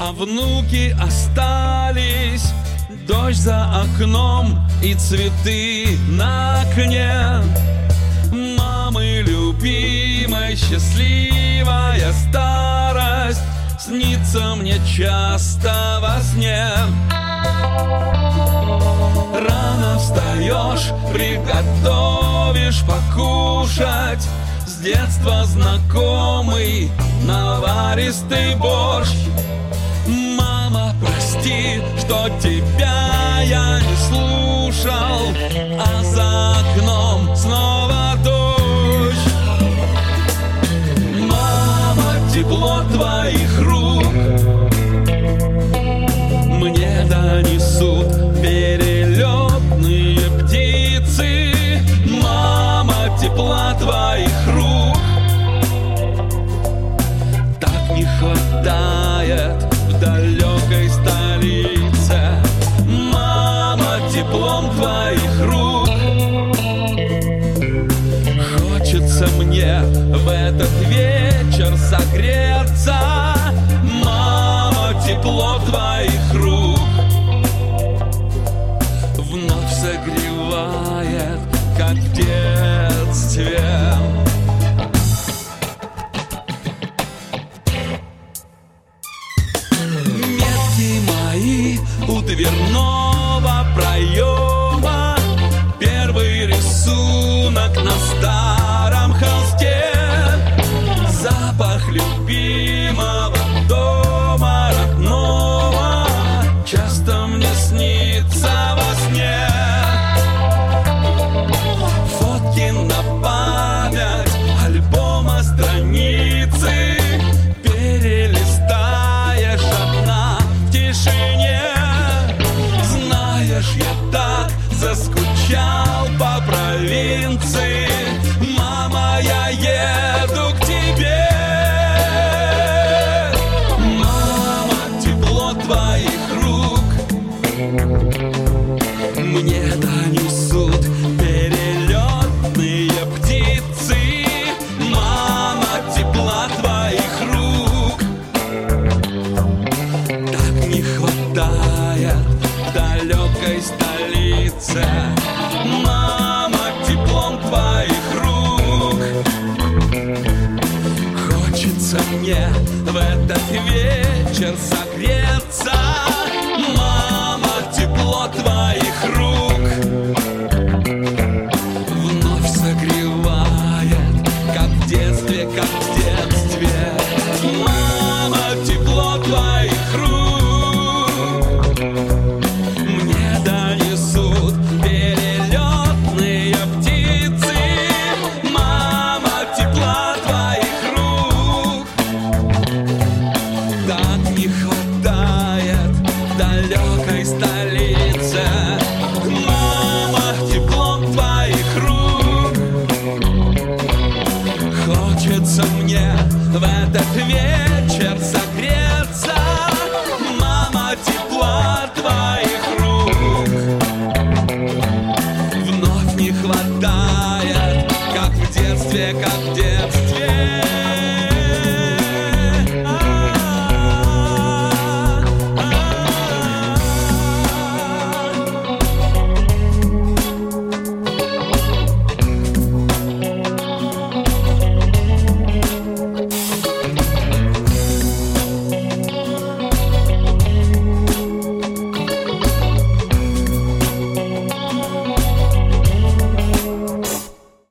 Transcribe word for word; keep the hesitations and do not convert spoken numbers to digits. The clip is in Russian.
А внуки остались, дождь за окном и цветы на окне. Мамы любимой счастливая старость снится мне часто во сне. Рано встаешь, приготовишь покушать с детства знакомый наваристый борщ. Мама, прости, что тебя я не слушал, а за окном снова дождь. Мама, тепло твоих рук мне донесут перелетные птицы. Мама, тепла твоих рук так не хватает в далекой столице. Мама, теплом твоих рук хочется мне в этот вечер согреться. Мама, тепло твоих рук вновь согревает, как в детстве. Метки мои у дверного проема, первый рисунок на старом холсте. Запах любимого дома родного часто мне снится во сне. Фотки на память альбома страницы перелистаешь одна в тишине. Знаешь, я так заскучал по провинции. Мама, я еду к тебе. Мама, тепло твоих рук мне донесут перелетные птицы. Мама, тепла твоих рук так не хватает в далекой столице. Мама, теплом твоих рук хочется мне в этот вечер согреться. Мама, тепло твоих рук вновь согревает, как в детстве, как в детстве. Мама, тепло твоих рук мне донесут перелетные птицы. Мама, тепла твоих рук так не хватает в далекой столице. Мама, теплом твоих рук хочется мне в этот вечер согреться. Мама, тепла твоих рук вновь не хватает, как в детстве, как в детстве.